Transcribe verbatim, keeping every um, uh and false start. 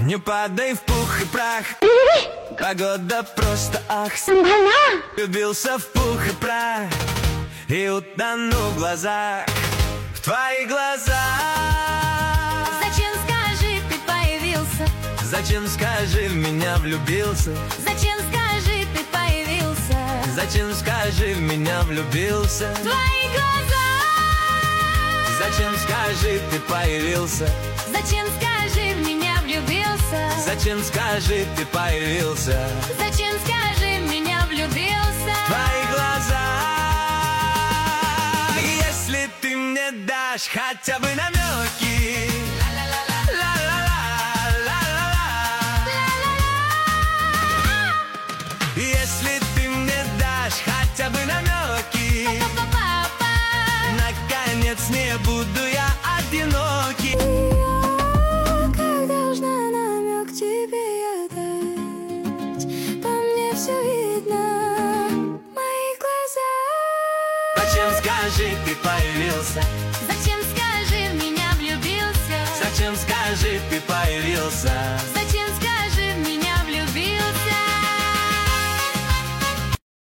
Не падай в пух и прах, погода просто ах. Влюбился в пух и прах и утону в глазах, в твоих глазах. Зачем, скажи, ты появился? Зачем, скажи, в меня влюбился? Зачем, скажи, ты появился? Зачем, скажи, в меня влюбился? В твоих глазах. Зачем, скажи, ты появился? Зачем, скажи, в меня влюбился? Зачем, скажи, ты появился? Зачем, скажи, в меня влюбился? В твоих глазах. Если ты мне дашь хотя бы намеки, если ты мне дашь хотя бы намеки, наконец не буду я одинокий. Я как должна намек тебе дать? По мне все видно в моих глазах. Зачем, скажи, ты появился? Зачем, скажи, в меня влюбился? Зачем, скажи, ты появился? Зачем,